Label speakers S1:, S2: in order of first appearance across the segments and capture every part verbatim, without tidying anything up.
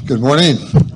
S1: Good morning.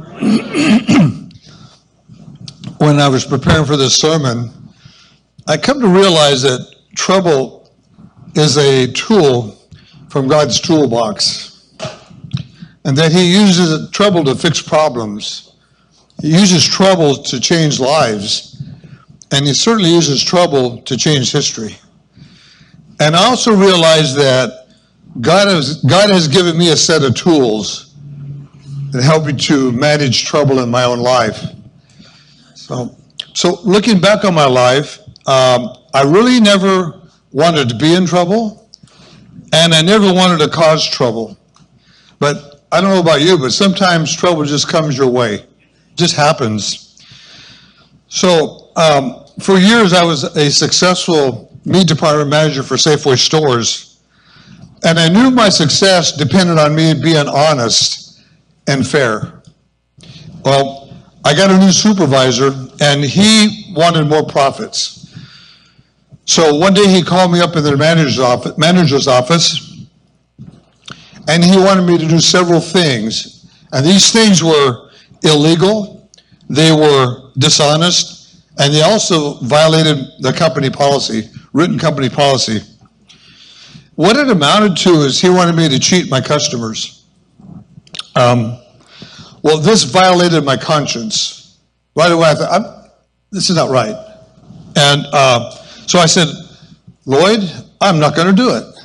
S1: When I was preparing for this sermon, I come to realize that trouble is a tool from God's toolbox, and that He uses trouble to fix problems. He uses trouble to change lives, and He certainly uses trouble to change history. And I also realize that God has, God has given me a set of tools that help me to manage trouble in my own life. So, so looking back on my life, um, I really never wanted to be in trouble, and I never wanted to cause trouble. But I don't know about you, but sometimes trouble just comes your way. It just happens. So um, for years, I was a successful meat department manager for Safeway stores, and I knew my success depended on me being honest and fair. Well, I got a new supervisor, and he wanted more profits. So one day he called me up in the manager's office, manager's office, and he wanted me to do several things. And these things were illegal, they were dishonest, and they also violated the company policy, written company policy. What it amounted to is he wanted me to cheat my customers. Um, well, this violated my conscience. Right away, I thought, I'm, this is not right. And uh, so I said, Lloyd, I'm not going to do it.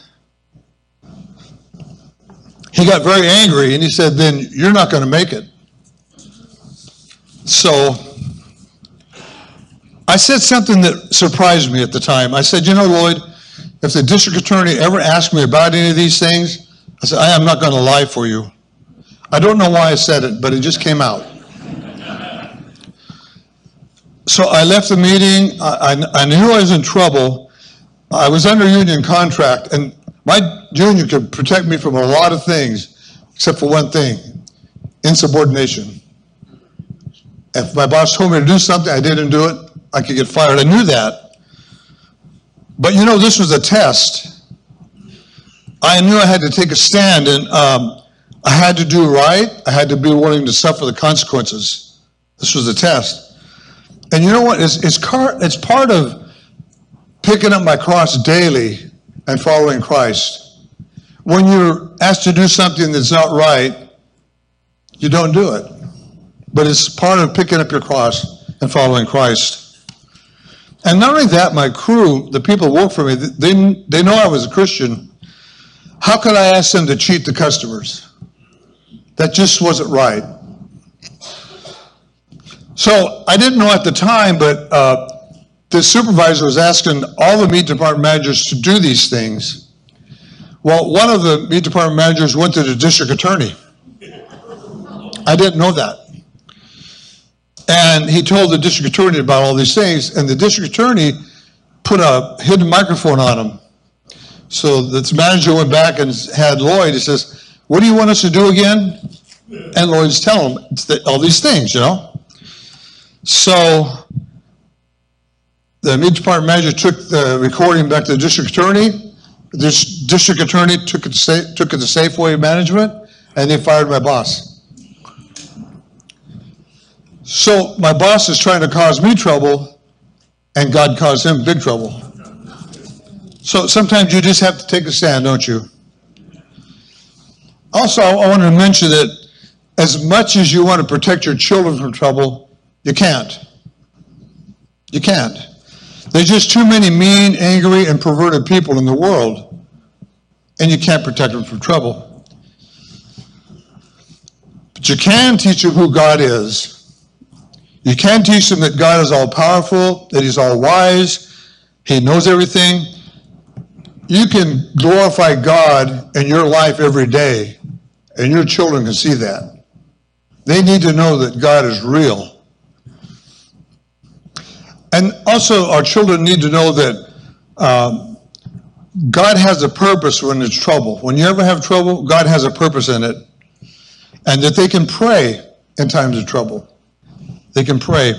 S1: He got very angry, and he said, then you're not going to make it. So I said something that surprised me at the time. I said, you know, Lloyd, if the district attorney ever asked me about any of these things, I said, I am not going to lie for you. I don't know why I said it, but it just came out. So I left the meeting. I, I, I knew I was in trouble. I was under union contract, and my union could protect me from a lot of things, except for one thing, insubordination. If my boss told me to do something, I didn't do it, I could get fired. I knew that. But you know, this was a test. I knew I had to take a stand, and um, I had to do right. I had to be willing to suffer the consequences. This was a test. And you know what? It's, it's, car, it's part of picking up my cross daily and following Christ. When you're asked to do something that's not right, you don't do it. But it's part of picking up your cross and following Christ. And not only that, my crew, the people who work for me, they, they know I was a Christian. How could I ask them to cheat the customers? That just wasn't right. So I didn't know at the time, but uh, the supervisor was asking all the meat department managers to do these things. Well, one of the meat department managers went to the district attorney. I didn't know that. And he told the district attorney about all these things, and the district attorney put a hidden microphone on him. So the manager went back and had Lloyd, he says, what do you want us to do again? And Lloyd's telling him all these things, you know. So the meat department manager took the recording back to the district attorney. This district attorney took it to, took it to Safeway management, and they fired my boss. So my boss is trying to cause me trouble, and God caused him big trouble. So sometimes you just have to take a stand, don't you? Also, I want to mention that as much as you want to protect your children from trouble, you can't. You can't. There's just too many mean, angry, and perverted people in the world, and you can't protect them from trouble. But you can teach them who God is. You can teach them that God is all-powerful, that He's all-wise, He knows everything. You can glorify God in your life every day, and your children can see that. They need to know that God is real. And also, our children need to know that um, God has a purpose when there's trouble. When you ever have trouble, God has a purpose in it. And that they can pray in times of trouble. They can pray.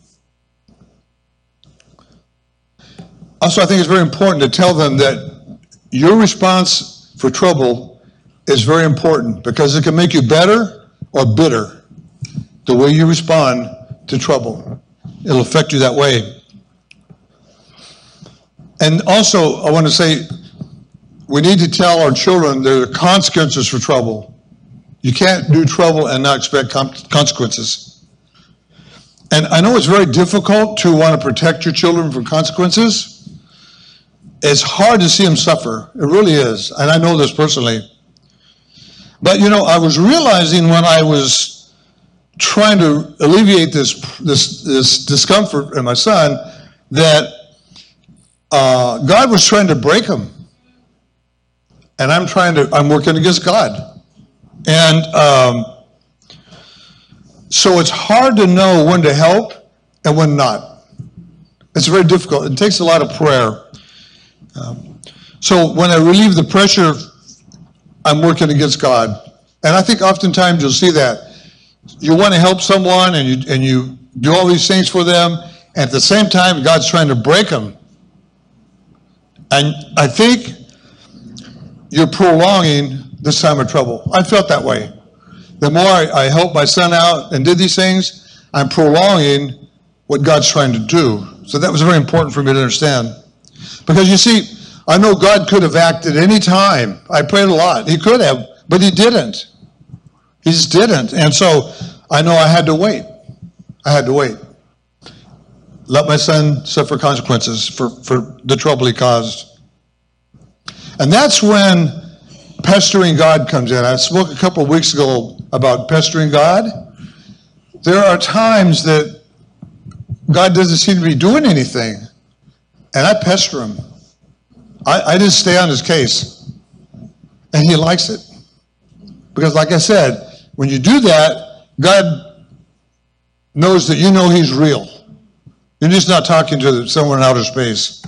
S1: Also, I think it's very important to tell them that your response for trouble is very important because it can make you better or bitter. The way you respond to trouble, it'll affect you that way. And also, I want to say, we need to tell our children there are consequences for trouble. You can't do trouble and not expect consequences. And I know it's very difficult to want to protect your children from consequences. It's hard to see them suffer. It really is. And I know this personally. But, you know, I was realizing when I was trying to alleviate this, this, this discomfort in my son that uh, God was trying to break him. And I'm trying to, I'm working against God. And um, so it's hard to know when to help and when not. It's very difficult. It takes a lot of prayer. Um, so when I relieve the pressure, I'm working against God. And I think oftentimes you'll see that. You want to help someone and you, and you do all these things for them, and at the same time, God's trying to break them. And I think you're prolonging this time of trouble. I felt that way. The more I, I helped my son out and did these things, I'm prolonging what God's trying to do. So that was very important for me to understand. Because you see, I know God could have acted any time. I prayed a lot. He could have, but he didn't. He just didn't. And so I know I had to wait. I had to wait. Let my son suffer consequences for, for the trouble he caused. And that's when pestering God comes in. I spoke a couple of weeks ago about pestering God. There are times that God doesn't seem to be doing anything, and I pester him. I, I just stay on his case, and he likes it. Because like I said, when you do that, God knows that you know he's real. You're just not talking to someone in outer space.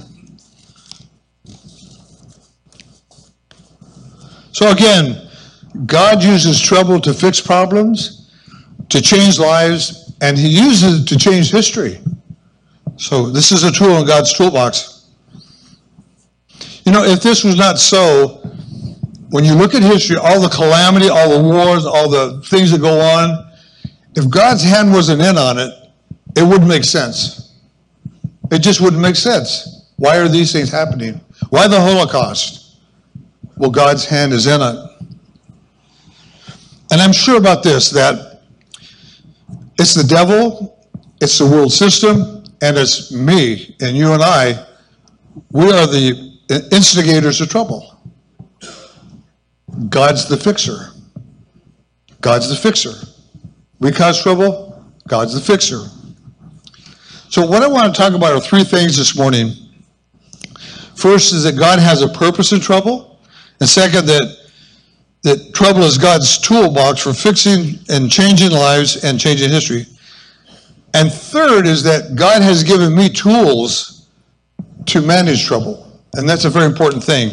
S1: So again, God uses trouble to fix problems, to change lives, and he uses it to change history. So this is a tool in God's toolbox. You know, if this was not so, when you look at history, all the calamity, all the wars, all the things that go on, if God's hand wasn't in on it, it wouldn't make sense. It just wouldn't make sense. Why are these things happening? Why the Holocaust? Well, God's hand is in it. And I'm sure about this, that it's the devil, it's the world system, and it's me and you and I. We are the instigators of trouble. God's the fixer. God's the fixer. We cause trouble, God's the fixer. So what I want to talk about are three things this morning. First is that God has a purpose in trouble. And second, that, that trouble is God's toolbox for fixing and changing lives and changing history. And third is that God has given me tools to manage trouble. And that's a very important thing.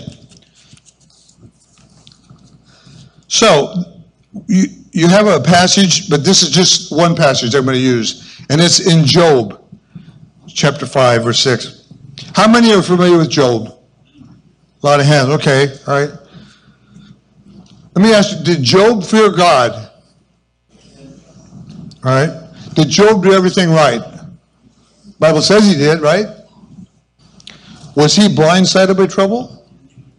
S1: So, you, you have a passage, but this is just one passage I'm going to use. And it's in Job, chapter five, verse six. How many are familiar with Job? A lot of hands. Okay, all right. Let me ask you, did Job fear God? All right. Did Job do everything right? The Bible says he did, right? Was he blindsided by trouble?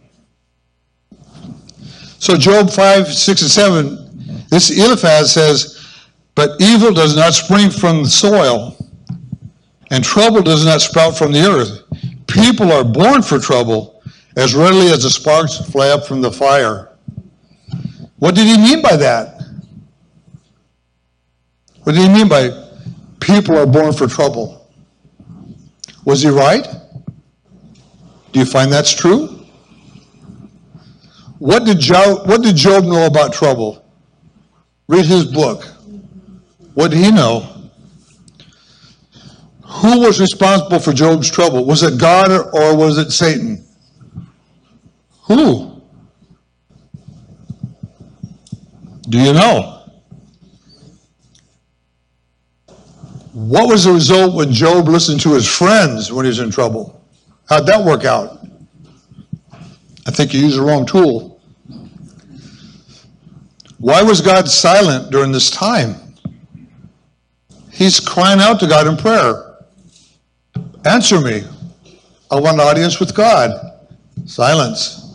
S1: So Job five, six, and seven, this Eliphaz says, but evil does not spring from the soil, and trouble does not sprout from the earth. People are born for trouble as readily as the sparks fly up from the fire. What did he mean by that? What did he mean by people are born for trouble? Was he right? Do you find that's true? What did Job, what did Job know about trouble? Read his book. What did he know? Who was responsible for Job's trouble? Was it God or, or was it Satan? Who? Do you know? What was the result when Job listened to his friends when he was in trouble? How'd that work out? I think you used the wrong tool. Why was God silent during this time? He's crying out to God in prayer. Answer me. I want an audience with God. Silence.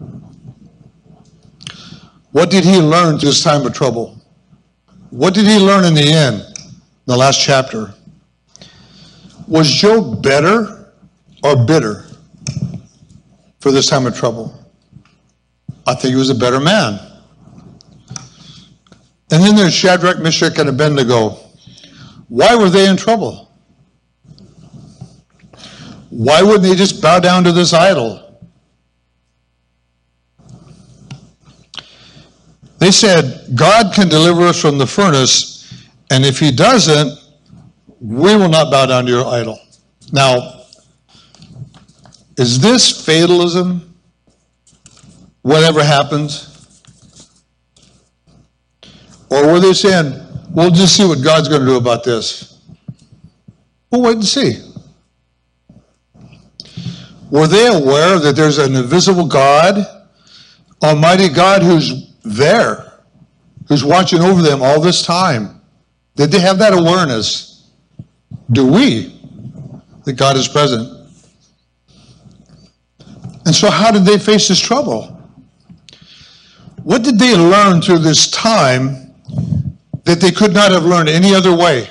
S1: What did he learn through this time of trouble? What did he learn in the end, the last chapter? Was Job better or bitter for this time of trouble? I think he was a better man. And then there's Shadrach, Meshach, and Abednego. Why were they in trouble? Why wouldn't they just bow down to this idol? They said, God can deliver us from the furnace, and if he doesn't, we will not bow down to your idol. Now, is this fatalism? Whatever happens? Or were they saying, we'll just see what God's going to do about this? We'll wait and see. Were they aware that there's an invisible God, Almighty God, who's there, who's watching over them all this time? Did they have that awareness? Do we? That God is present. And so how did they face this trouble? What did they learn through this time that they could not have learned any other way?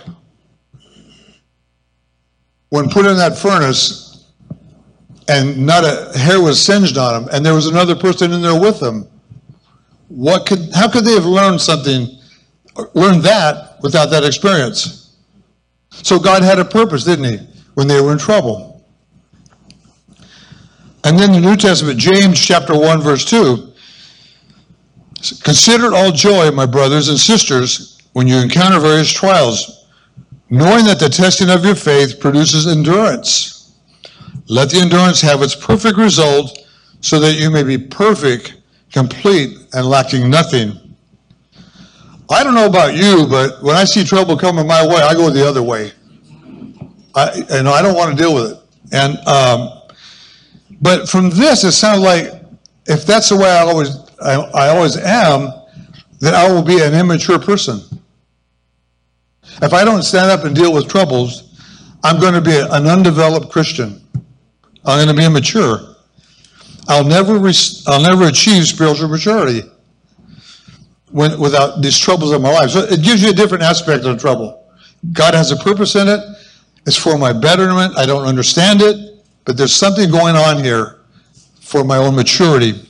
S1: When put in that furnace and not a hair was singed on them and there was another person in there with them, what could, how could they have learned something, learned that without that experience? So God had a purpose, didn't he, when they were in trouble? And then the New Testament, James chapter one, verse two, consider it all joy, my brothers and sisters, when you encounter various trials, knowing that the testing of your faith produces endurance. Let the endurance have its perfect result, so that you may be perfect, complete, and lacking nothing. I don't know about you, but when I see trouble coming my way, I go the other way. I, you know, I don't want to deal with it. And um, but from this, it sounds like if that's the way I always I, I always am, then I will be an immature person. If I don't stand up and deal with troubles, I'm going to be an undeveloped Christian. I'm going to be immature. I'll never, I'll never achieve spiritual maturity when, without these troubles in my life. So it gives you a different aspect of the trouble. God has a purpose in it. It's for my betterment. I don't understand it, but there's something going on here for my own maturity.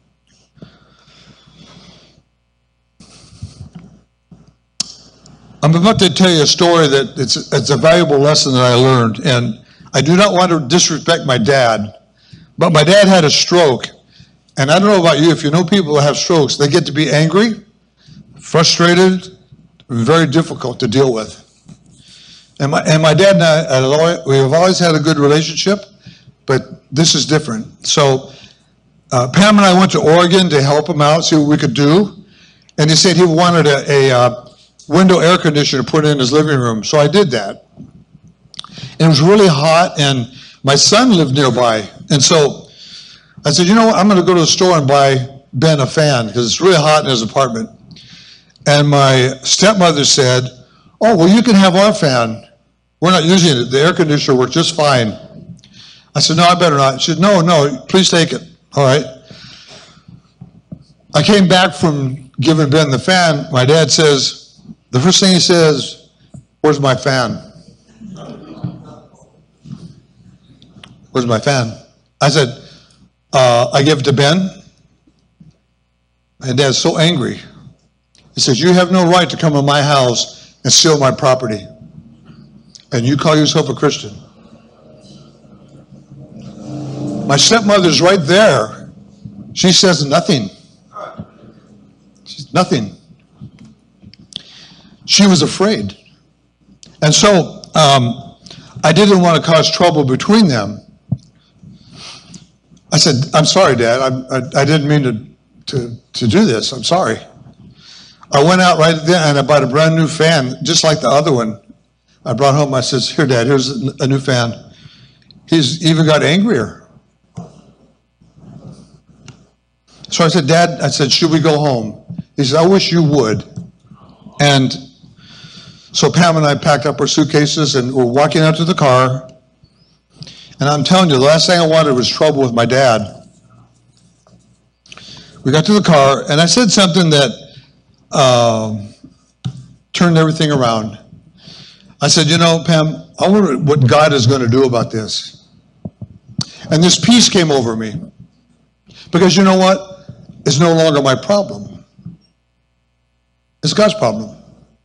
S1: I'm about to tell you a story that it's, it's a valuable lesson that I learned, and I do not want to disrespect my dad, but my dad had a stroke, and I don't know about you, if you know people that have strokes, they get to be angry, frustrated, very difficult to deal with. And my, and my dad and I, we have always had a good relationship, but this is different. So uh, Pam and I went to Oregon to help him out, see what we could do, and he said he wanted a, a uh, window air conditioner put in his living room. So I did that. And it was really hot, and my son lived nearby. And so I said, you know what, I'm going to go to the store and buy Ben a fan because it's really hot in his apartment. And my stepmother said, oh, well, you can have our fan. We're not using it. The air conditioner works just fine. I said, no, I better not. She said, no, no, please take it. All right. I came back from giving Ben the fan. My dad says, the first thing he says, where's my fan? Where's my fan? I said, uh, I give it to Ben. My dad's so angry. He says, you have no right to come in my house and steal my property. And you call yourself a Christian. My stepmother's right there. She says nothing. She's nothing. She was afraid. And so um, I didn't want to cause trouble between them. I said, I'm sorry, Dad. I, I, I didn't mean to, to, to do this. I'm sorry. I went out right then and I bought a brand new fan, just like the other one. I brought home, I says, here, Dad, here's a new fan. He's even got angrier. So I said, Dad, I said, should we go home? He said, I wish you would. And so Pam and I packed up our suitcases and we're walking out to the car. And I'm telling you, the last thing I wanted was trouble with my dad. We got to the car and I said something that um, turned everything around. I said, you know, Pam, I wonder what God is going to do about this. And this peace came over me. Because you know what? It's no longer my problem. It's God's problem.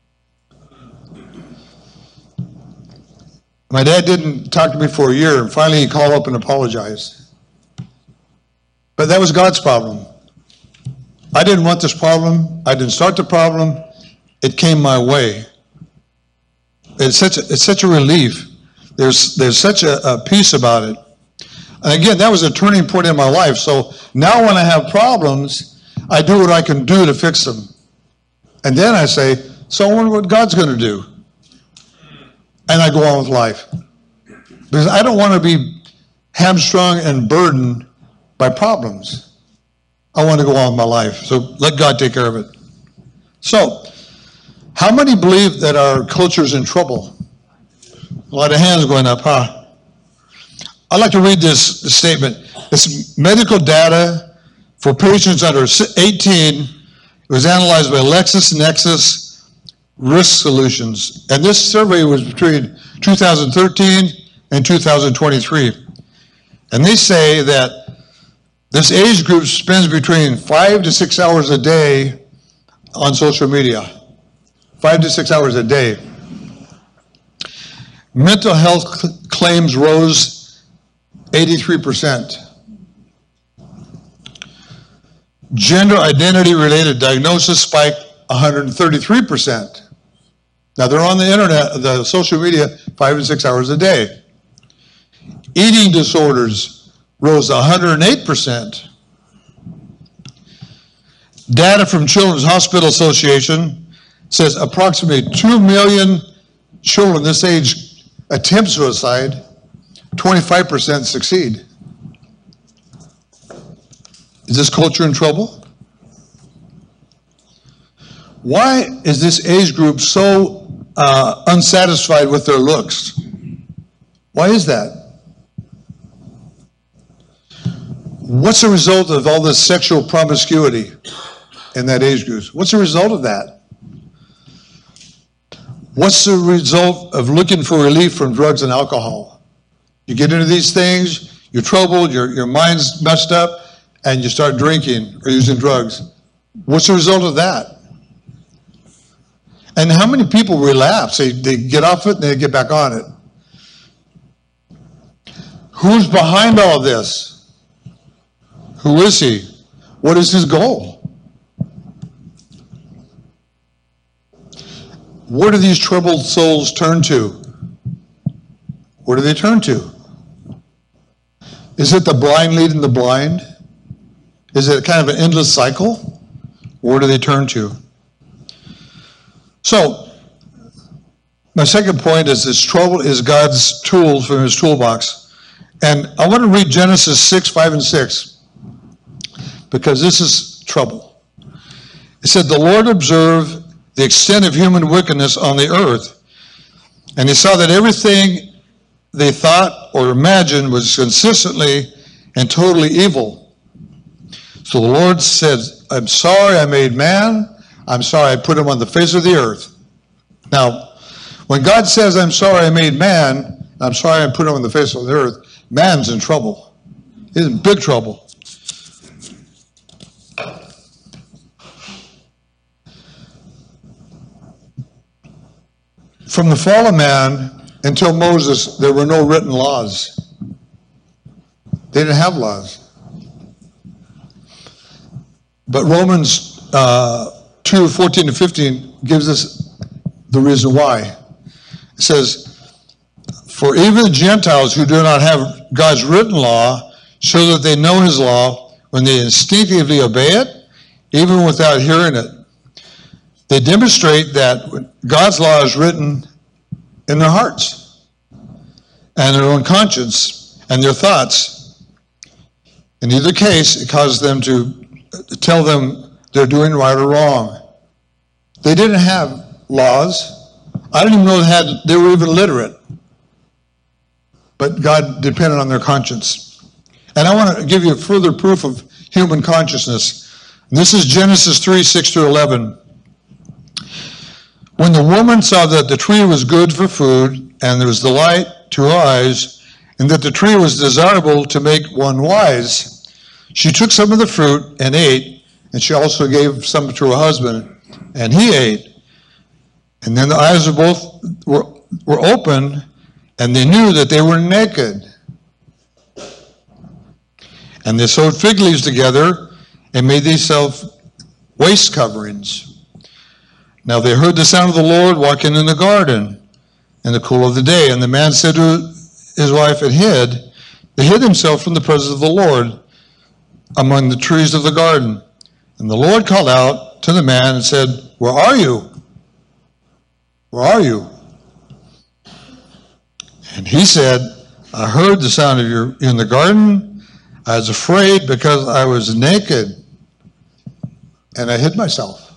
S1: My dad didn't talk to me for a year, and finally he called up and apologized. But that was God's problem. I didn't want this problem. I didn't start the problem. It came my way. It's such a, it's such a relief. There's, there's such a, a peace about it. And again, that was a turning point in my life. So now when I have problems, I do what I can do to fix them. And then I say, so I wonder what God's going to do. And I go on with life. Because I don't want to be hamstrung and burdened by problems. I want to go on with my life. So let God take care of it. So, how many believe that our culture is in trouble? A lot of hands going up, huh? I'd like to read this, this statement. It's medical data for patients under eighteen. It was analyzed by LexisNexis Risk Solutions. And this survey was between two thousand thirteen and two thousand twenty-three. And they say that this age group spends between five to six hours a day on social media. Five to six hours a day. Mental health cl- claims rose eighty-three percent. Gender identity related diagnosis spiked one hundred thirty-three percent. Now they're on the internet, the social media, five to six hours a day. Eating disorders rose one hundred eight percent. Data from Children's Hospital Association says approximately two million children this age attempt suicide, twenty-five percent succeed. Is this culture in trouble? Why is this age group so uh, unsatisfied with their looks? Why is that? What's the result of all this sexual promiscuity in that age group? What's the result of that? What's the result of looking for relief from drugs and alcohol? You get into these things, you're troubled, your, your mind's messed up, and you start drinking or using drugs. What's the result of that? And how many people relapse? They, they get off it and they get back on it. Who's behind all of this? Who is he? What is his goal? Where do these troubled souls turn to? Where do they turn to? Is it the blind leading the blind? Is it kind of an endless cycle? Where do they turn to? So, my second point is this trouble is God's tools from his toolbox. And I want to read Genesis six, five, and six, because this is trouble. It said, the Lord observed the extent of human wickedness on the earth, and he saw that everything they thought or imagined was consistently and totally evil. So the Lord said, I'm sorry I made man. I'm sorry I put him on the face of the earth. Now, when God says, I'm sorry I made man, I'm sorry I put him on the face of the earth, man's in trouble. He's in big trouble. From the fall of man until Moses, there were no written laws. They didn't have laws. But Romans uh, two, fourteen to fifteen gives us the reason why. It says, for even the Gentiles who do not have God's written law show that they know his law when they instinctively obey it, even without hearing it. They demonstrate that God's law is written in their hearts and their own conscience and their thoughts. In either case, it causes them to tell them they're doing right or wrong. They didn't have laws. I didn't even know they had, they were even literate. But God depended on their conscience. And I want to give you further proof of human consciousness. This is Genesis three, six through eleven. When the woman saw that the tree was good for food, and there was delight to her eyes, and that the tree was desirable to make one wise, she took some of the fruit and ate, and she also gave some to her husband, and he ate. And then the eyes of both were, were open, and they knew that they were naked. And they sewed fig leaves together and made themselves waist coverings. Now they heard the sound of the Lord walking in the garden in the cool of the day. And the man said to his wife and hid, they hid himself from the presence of the Lord among the trees of the garden. And the Lord called out to the man and said, where are you? Where are you? And he said, I heard the sound of you in the garden. I was afraid because I was naked, and I hid myself.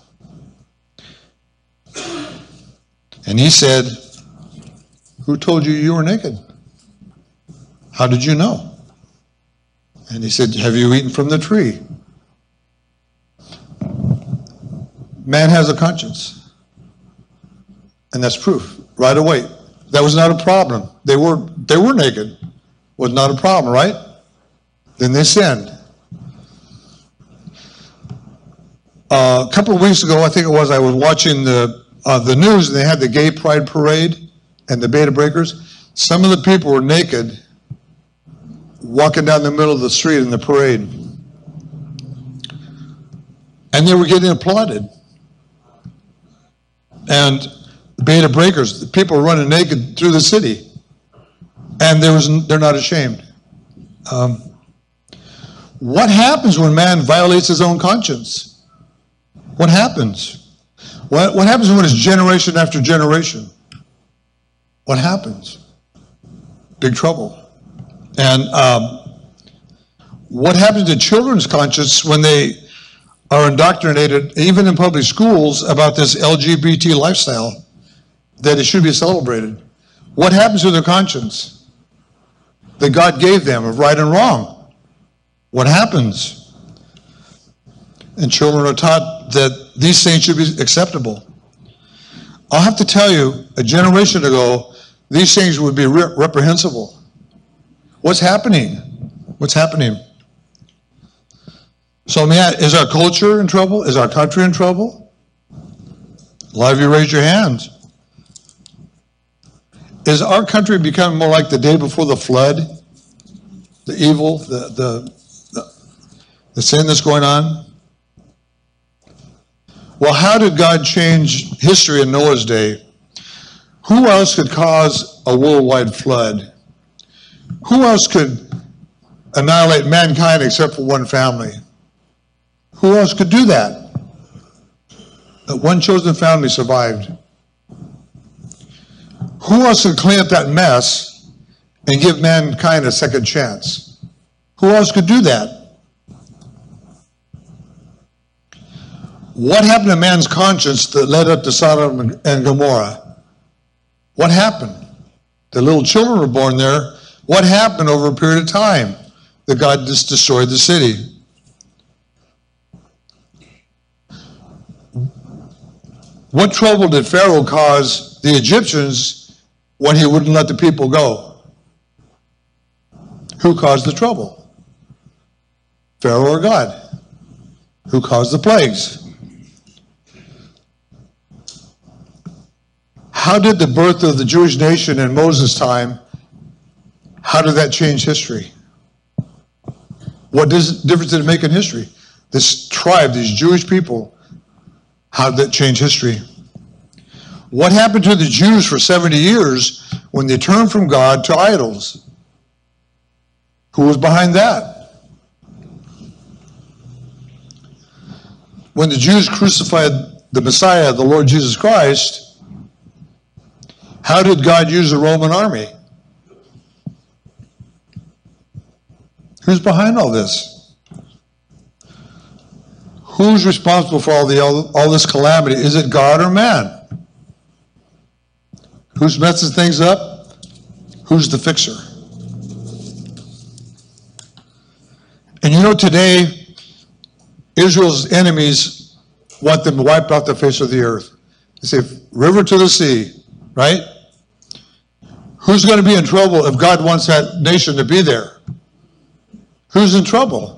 S1: And he said, who told you you were naked? How did you know? And he said, have you eaten from the tree? Man has a conscience. And that's proof right away. That was not a problem. They were they were naked. Was not a problem, right? Then they sinned. Uh, a couple of weeks ago, I think it was, I was watching the uh, the news, and they had the gay pride parade and the Beta Breakers. Some of the people were naked, walking down the middle of the street in the parade, and they were getting applauded. And the Beta Breakers, the people were running naked through the city, and there was they're not ashamed. Um, what happens when man violates his own conscience? What happens? What, what happens when it's generation after generation? What happens? Big trouble. And um, what happens to children's conscience when they are indoctrinated, even in public schools, about this L G B T lifestyle, that it should be celebrated? What happens to their conscience that God gave them of right and wrong? What happens? And children are taught that these things should be acceptable. I'll have to tell you, a generation ago, these things would be re- reprehensible. What's happening? What's happening? So, man, is our culture in trouble? Is our country in trouble? A lot of you raise your hands. Is our country becoming more like the day before the flood? The evil, the, the, the, the sin that's going on? Well, how did God change history in Noah's day? Who else could cause a worldwide flood? Who else could annihilate mankind except for one family? Who else could do that? That one chosen family survived. Who else could clean up that mess and give mankind a second chance? Who else could do that? What happened to man's conscience that led up to Sodom and Gomorrah? What happened? The little children were born there. What happened over a period of time that God just destroyed the city? What trouble did Pharaoh cause the Egyptians when he wouldn't let the people go? Who caused the trouble? Pharaoh or God? Who caused the plagues? How did the birth of the Jewish nation in Moses' time, how did that change history? What does, difference did it make in history? This tribe, these Jewish people, how did that change history? What happened to the Jews for seventy years when they turned from God to idols? Who was behind that? When the Jews crucified the Messiah, the Lord Jesus Christ, how did God use the Roman army? Who's behind all this? who's responsible for all, the, all, all this calamity? Is it God or man? Who's messing things up? Who's the fixer? And you know, today, Israel's enemies want them wiped off the face of the earth. They say, river to the sea, right? Who's going to be in trouble if God wants that nation to be there? Who's in trouble?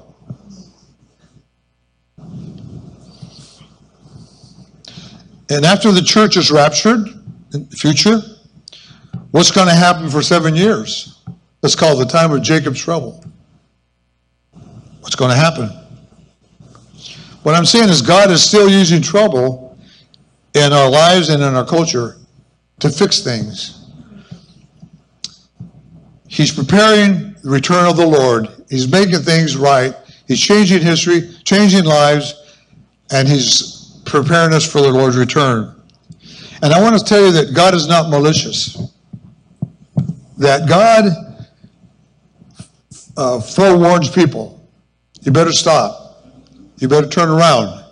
S1: And after the church is raptured in the future, what's going to happen for seven years? That's called the time of Jacob's trouble. What's going to happen? What I'm saying is God is still using trouble in our lives and in our culture to fix things. He's preparing the return of the Lord. He's making things right. He's changing history, changing lives, and he's preparing us for the Lord's return. And I want to tell you that God is not malicious. That God uh, forewarns people. You better stop. You better turn around.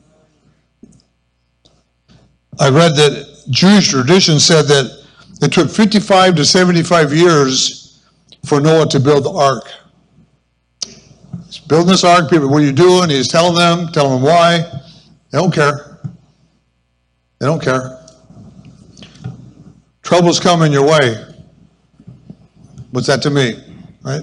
S1: I read that Jewish tradition said that it took fifty-five to seventy-five years for Noah to build the ark. He's building this ark, people, what are you doing? He's telling them, telling them why. They don't care. They don't care. Trouble's coming your way. What's that to me, right?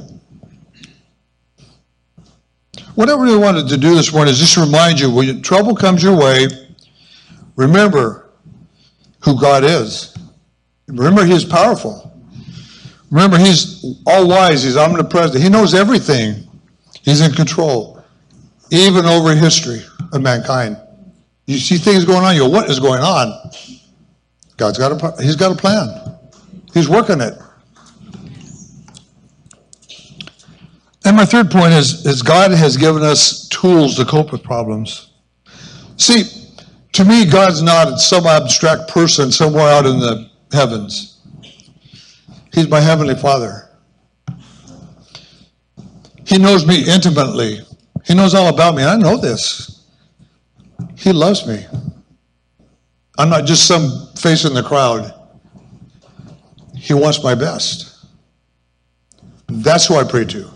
S1: What I really wanted to do this morning is just remind you, when trouble comes your way, remember who God is. Remember He's powerful. Remember He's all-wise. He's omnipresent. He knows everything. He's in control, even over history of mankind. You see things going on, you go, what is going on? God's got a, He's got a plan. He's working it. And my third point is, is God has given us tools to cope with problems. See, to me, God's not some abstract person somewhere out in the heavens. He's my Heavenly Father. He knows me intimately. He knows all about me. I know this. He loves me. I'm not just some face in the crowd. He wants my best. That's who I pray to.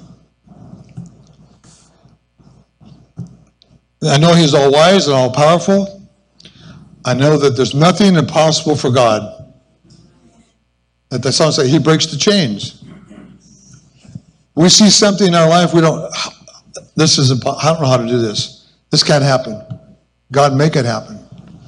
S1: I know He's all wise and all powerful. I know that there's nothing impossible for God. That the song says He breaks the chains. We see something in our life, we don't, this is, I don't know how to do this. This can't happen. God, make it happen.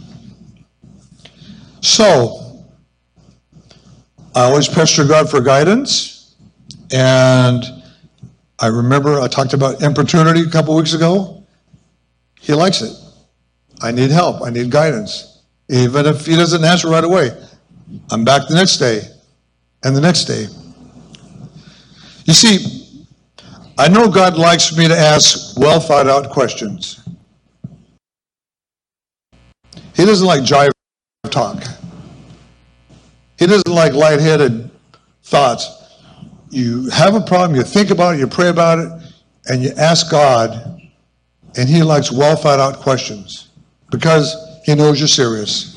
S1: So, I always pester God for guidance. And I remember I talked about importunity a couple weeks ago. He likes it. I need help. I need guidance. Even if He doesn't answer right away, I'm back the next day and the next day. You see, I know God likes me to ask well thought out questions. He doesn't like jive talk. He doesn't like lightheaded thoughts. You have a problem, you think about it, you pray about it, and you ask God. And He likes well thought out questions because He knows you're serious.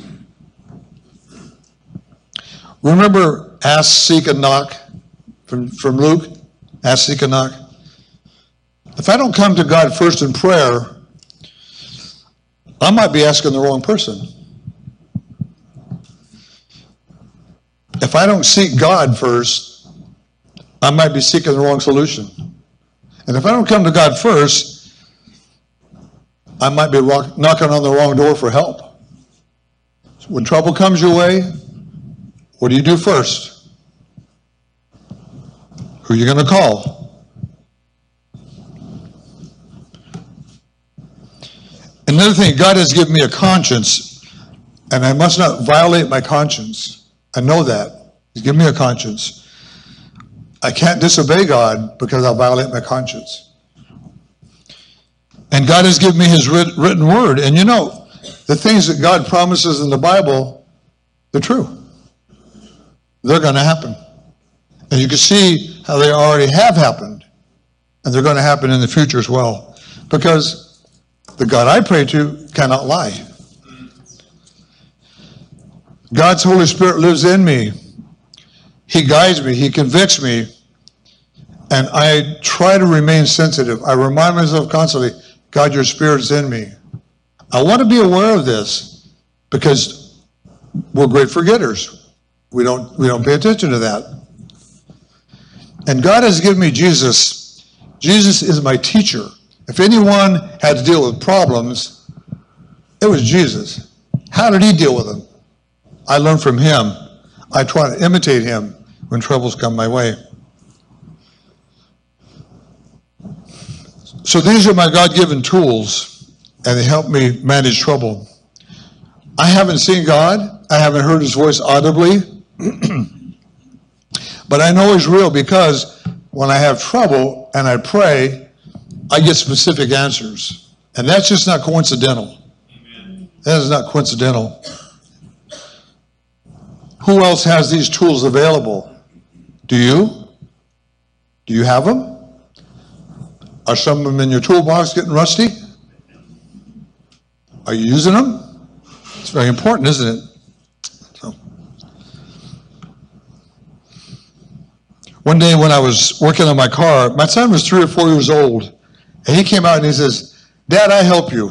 S1: Remember, ask, seek, and knock from, from Luke? Ask, seek, and knock. If I don't come to God first in prayer, I might be asking the wrong person. If I don't seek God first, I might be seeking the wrong solution. And if I don't come to God first, I might be rock, knocking on the wrong door for help. So when trouble comes your way, what do you do first? Who are you going to call? Another thing, God has given me a conscience, and I must not violate my conscience. I know that. He's given me a conscience. I can't disobey God because I'll violate my conscience. And God has given me His written word. And you know, the things that God promises in the Bible, they're true. They're going to happen. And you can see how they already have happened. And they're going to happen in the future as well. Because The God I pray to cannot lie. God's Holy Spirit lives in me. He guides me. He convicts me. And I try to remain sensitive. I remind myself constantly, God, your Spirit's in me. I want to be aware of this because we're great forgetters. We don't, we don't pay attention to that. And God has given me Jesus. Jesus is my teacher. If anyone had to deal with problems, it was Jesus. How did he deal with them? I learned from him. I try to imitate him when troubles come my way. So these are my God-given tools, and they help me manage trouble. I haven't seen God. I haven't heard his voice audibly. But I know he's real because when I have trouble and I pray, I get specific answers. And that's just not coincidental. Amen. That is not coincidental. Who else has these tools available? Do you? Do you have them? Are some of them in your toolbox getting rusty? Are you using them? It's very important, isn't it? So. One day when I was working on my car, my son was three or four years old, and he came out and he says, Dad, I help you.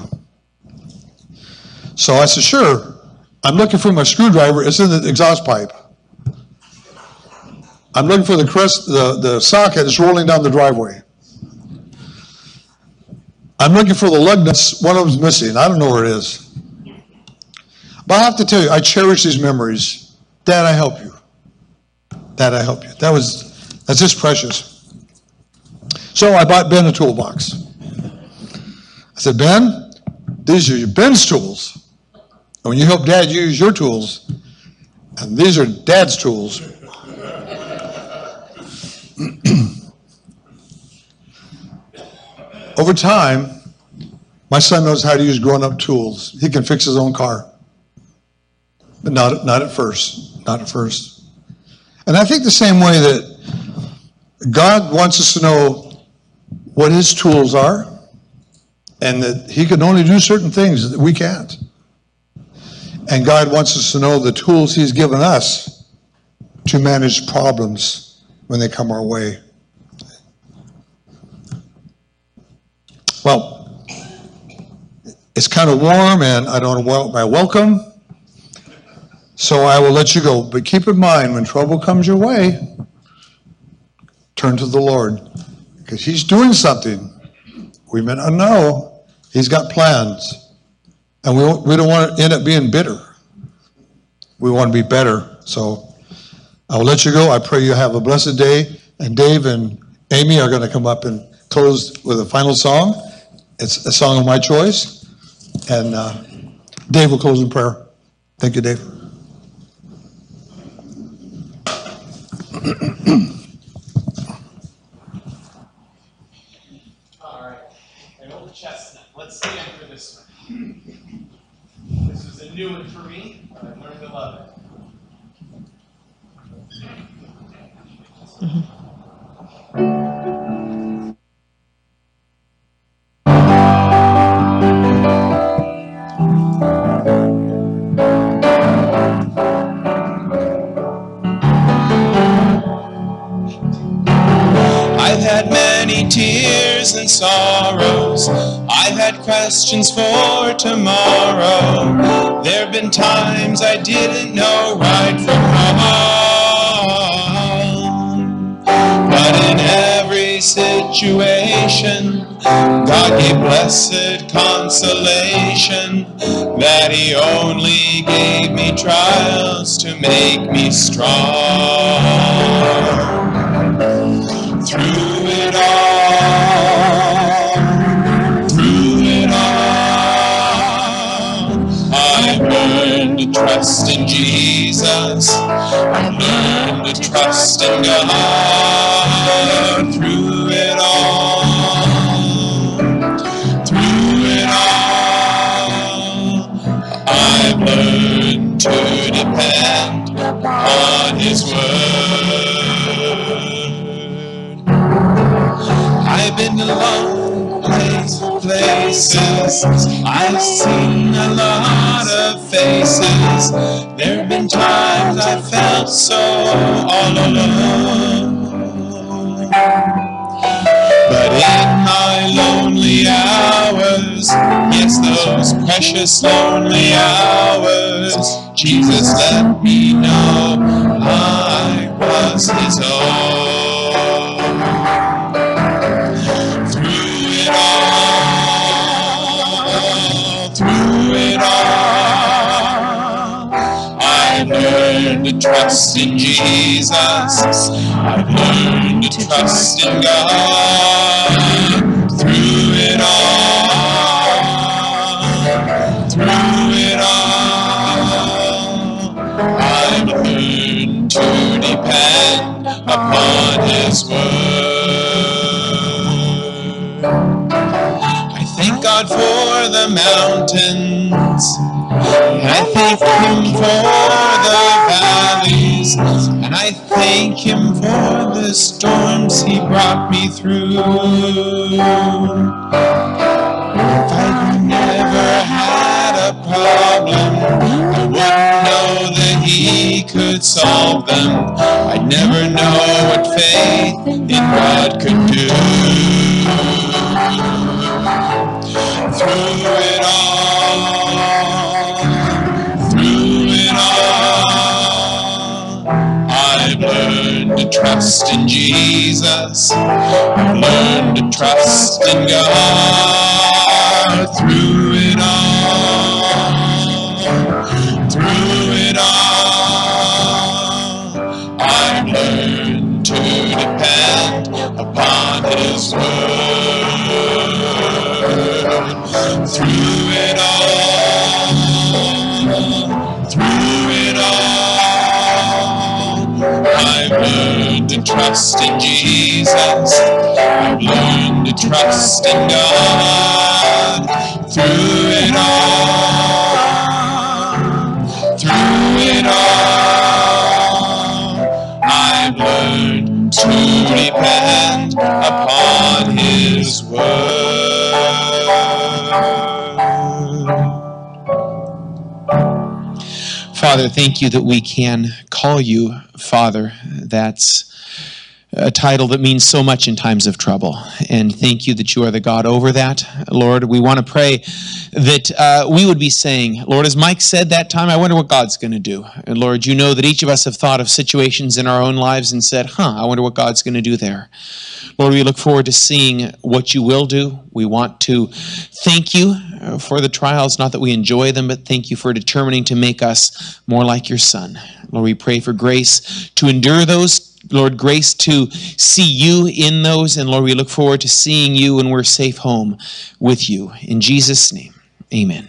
S1: So I said, sure. I'm looking for my screwdriver. It's in the exhaust pipe. I'm looking for the crest, the, the socket that's rolling down the driveway. I'm looking for the lug nuts. One of them's missing. I don't know where it is. But I have to tell you, I cherish these memories. Dad, I help you. Dad, I help you. That was, that's just precious. So I bought Ben a toolbox. I said, Ben, these are your Ben's tools. And when you help Dad use your tools, and these are Dad's tools. Over time, my son knows how to use grown-up tools. He can fix his own car. But not, not at first. Not at first. And I think the same way that God wants us to know what his tools are, and that he can only do certain things that we can't. And God wants us to know the tools he's given us to manage problems when they come our way. Well, it's kind of warm and I don't want my welcome, so I will let you go. But keep in mind, when trouble comes your way, turn to the Lord, because he's doing something. We may not know. He's got plans. And we, we don't want to end up being bitter. We want to be better. So I will let you go. I pray you have a blessed day. And Dave and Amy are going to come up and close with a final song. It's a song of my choice. And uh, Dave will close in prayer. Thank you, Dave.
S2: All right. An old chestnut. Let's stand for this one. This was a new one for me, but I've learned to love it. Mm-hmm.
S3: I've had many tears and sorrows. I've had questions for tomorrow. There have been times I didn't know right from wrong. But in every situation, God gave blessed consolation, that he only gave me trials to make me strong. Through it all, through it all, I've learned to trust in Jesus. I've learned to trust in God. Through it all, through it all, I've learned to depend on his word. I I've been to long place- places. I've seen a lot of faces. There have been times I felt so all alone. But in my lonely hours, yes, those precious lonely hours, Jesus let me know I was his own. Through it all, through it all, I've learned to trust in Jesus. I've learned to trust in God. Through it all, through it all, I've learned to depend upon his word. I thank God for the mountains, and I thank him for the valleys, and I thank him for the storms he brought me through. If I'd never had a problem, I wouldn't know that he could solve them. I'd never know what faith in God could do. Through it all, through it all, I've learned to trust in Jesus. I've learned to trust in God. Through it all, through it all, I've learned to depend upon his word. Through it all, through it all, I've learned to trust in Jesus. I've learned to trust in God. Through it all, through it all, I've learned to depend upon his word. Father, thank you that we can call you Father. That's a title that means so much in times of trouble. And thank you that you are the God over that. Lord, we want to pray that uh, we would be saying, Lord, as Mike said that time, I wonder what God's going to do. And Lord, you know that each of us have thought of situations in our own lives and said, huh, I wonder what God's going to do there. Lord, we look forward to seeing what you will do. We want to thank you for the trials, not that we enjoy them, but thank you for determining to make us more like your Son. Lord, we pray for grace to endure those. Lord, grace to see you in those. And Lord, we look forward to seeing you when we're safe home with you. In Jesus' name, amen.